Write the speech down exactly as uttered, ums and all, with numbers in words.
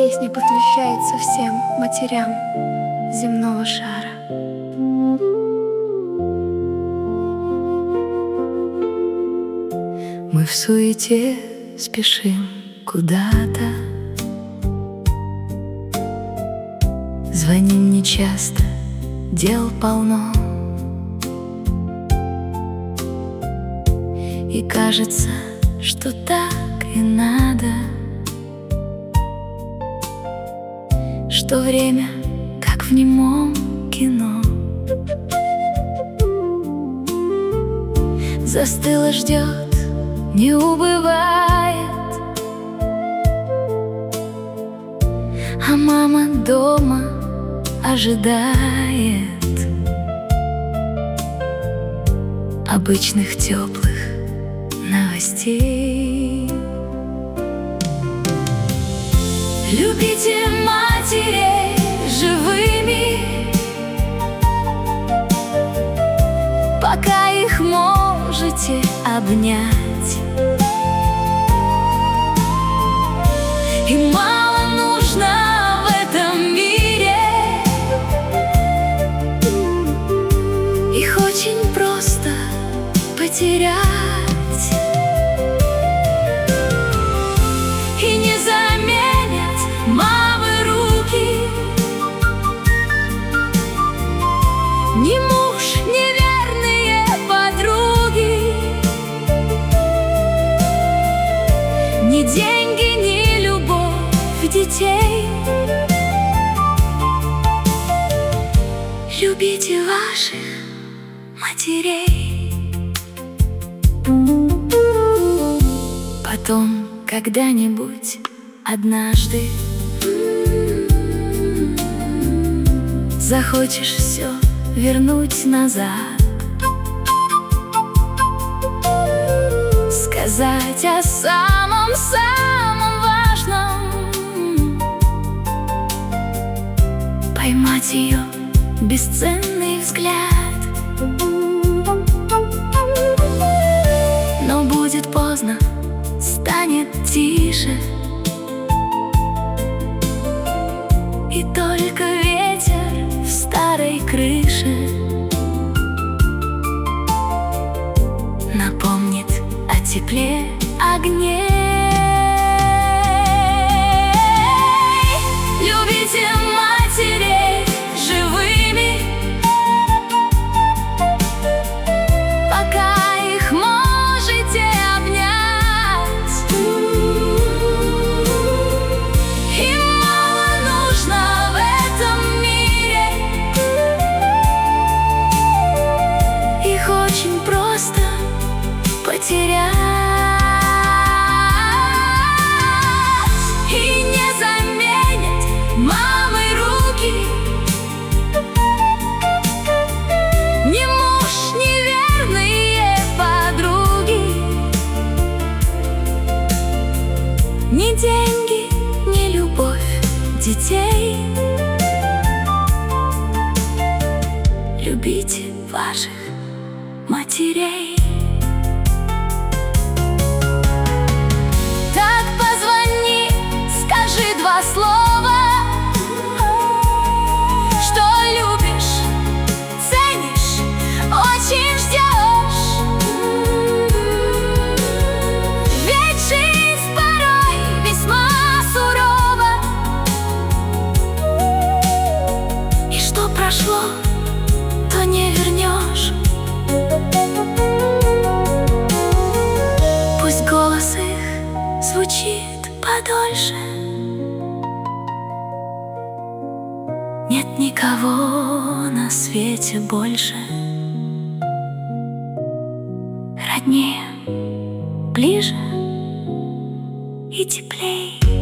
песня посвящается всем матерям земного шара. Мы в суете спешим куда-то, звоним нечасто, дел полно, и кажется, что так и надо, что время, как в немом кино, застыло, ждет, не убывает, а мама дома ожидает обычных теплых новостей. Любите матерей живыми, пока их можете обнять. И мало нужно в этом мире, их очень просто потерять. И не заменят мамы руки, ни муж, ни верные подруги, ни деньги, ни любовь детей. Любите ваших матерей. Потом, когда-нибудь, однажды, захочешь все вернуть назад, сказать о самом-самом важном, поймать ее бесценный взгляд. Но будет поздно, станет тише, и только ветер в старой крыше напомнит о тепле огней. Любите матерей живыми, пока их можете обнять. И мало нужно в этом мире, их очень просто потерять. И не заменят мамы руки, ни муж, ни верные подруги, ни деньги, ни любовь детей. Любите ваших матерей. Так позвони, скажи два слова, что любишь, ценишь, очень ждешь. Ведь жизнь порой весьма сурова, и что прошло, то не вернешь. Пусть голос их звучит подольше, нет никого на свете больше, роднее, ближе и теплей.